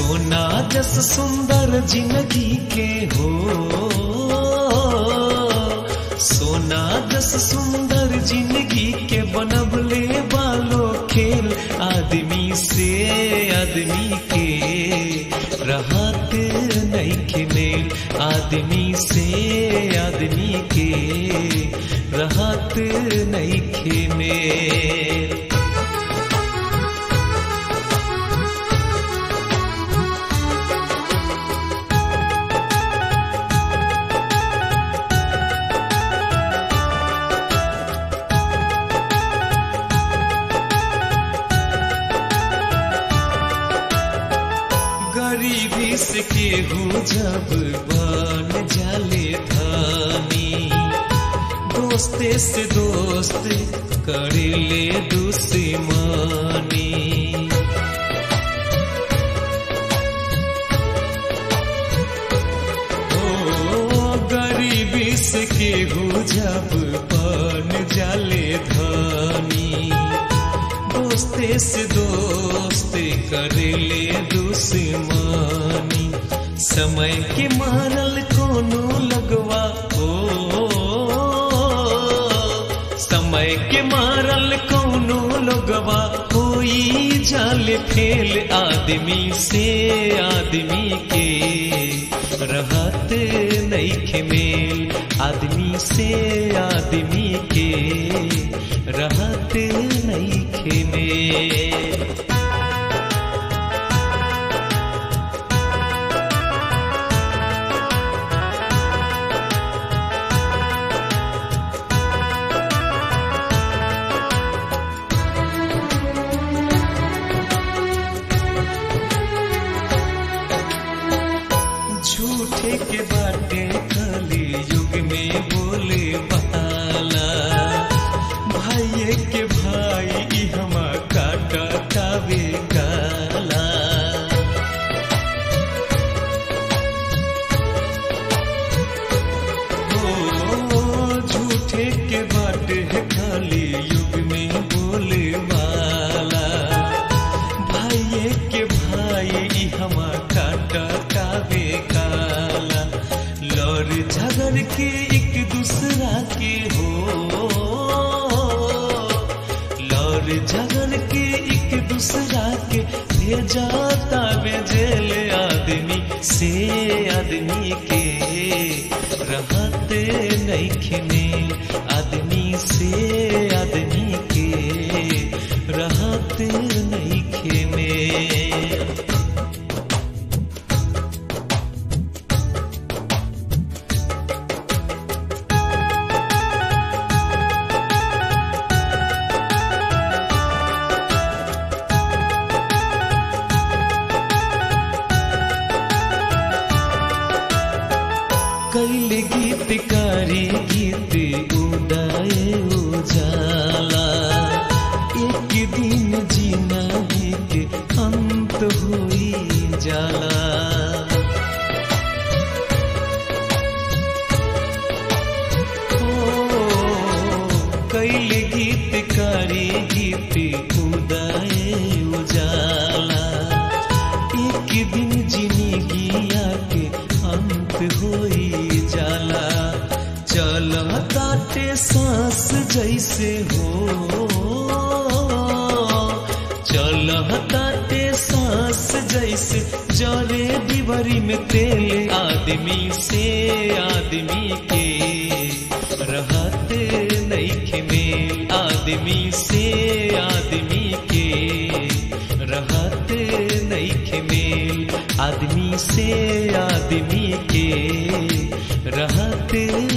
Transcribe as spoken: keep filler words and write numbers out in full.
सोना जस सुंदर जिंदगी के हो, सोना जस सुंदर जिंदगी के बनबले बालो खेल। आदमी से आदमी के रहत नइखे मेल, आदमी से आदमी के रहत नइखे मेल। गरीबी से केहू जब बन जाले धनी, दोस्ते से दोस्त करे ले दुश्मनी। ओ गरीबी से केहू जब बन जाले धनी, दोस्ते से दोस्त करे ले दुश्मनी। समय के मारल कोनो लगवा हो, समय के मारल कोनो लगवा होई जाल फेल। आदमी से आदमी के रहत नइखे मेल, आदमी से आदमी के रहत नइखे मेल। झूठे के बाटे कली युग में बोले बहाला, भाइये के भाई ई हमा काटा कावे काला। ओ झूठे के बाटे कली युग में बोले वाला, भाइये के भाई ई हमा काटा कावे काला। लड़ झगड़ के एक दूसरा के हो, लड़ झगड़ के एक दूसरा के भेजाता बेजेल। आदमी से आदमी के रहत नइखे मेल, आदमी से आदमी के रहत नइखे मेल। कैल गीतकारी गीत उदाए उजाला, एक दिन जीना के अंत होई जाला। ओ कैल गीतकारी गीत उदाए उजाला, एक दिन जिंदगिया के अंत होई जाला। चलताटे सांस जैसे हो, चलताटे सांस जैसे जरे डिबरी में तेल। आदमी से आदमी के रहत नइखे मेल, आदमी से आदमी के रहत नइखे मेल, आदमी से आदमी के रहत